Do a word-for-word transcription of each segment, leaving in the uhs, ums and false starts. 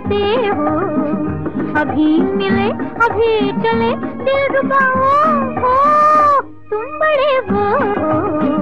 जलाते हो। अभी मिले अभी चले दिलरुबा हो, तुम बड़े वो हो।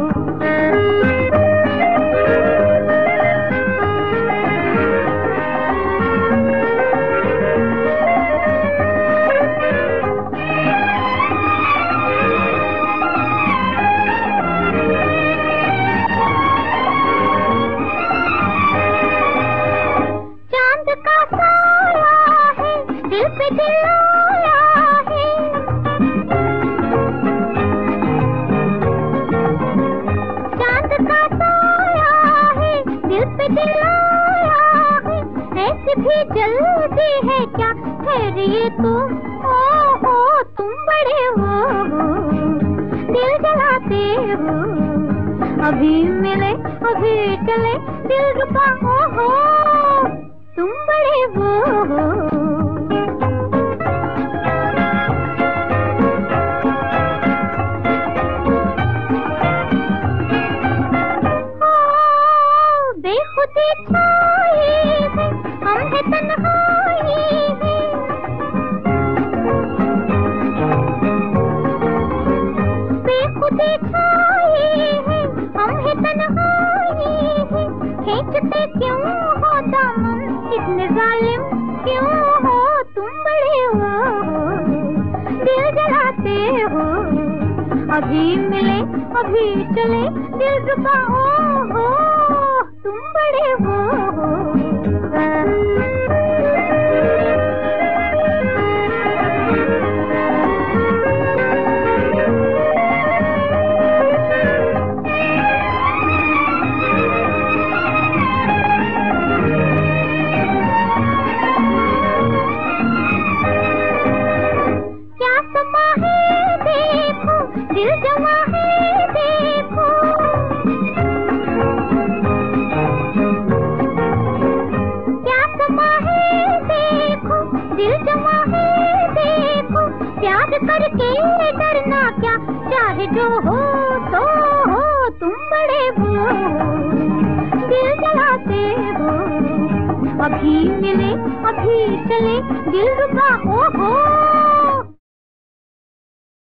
भी जल्दी है क्या, ठहरिए तो, ओ हो तुम बड़े हो, दिल जलाते हो। अभी मिले अभी चले दिलरुबा हो, तुम बड़े हो। बेखुदी छाई है, हम है तन्हाई है। बेखुदी छाई है, हम है तन्हाई है। खींचते क्यों हो दामन, इतने जालिम क्यों हो, तुम बड़े हो, दिल जलाते हो। अभी मिले अभी चले दिलरुबा हो, तुम बड़े हो। क्या समा है देखो, दिल जमा है देखो। दिल जमा है देखो, प्यार करके डरना क्या, चाहे जो हो तो हो, तुम बड़े हो, दिल जलाते हो। अभी मिले अभी चले दिलरुबा हो, हो।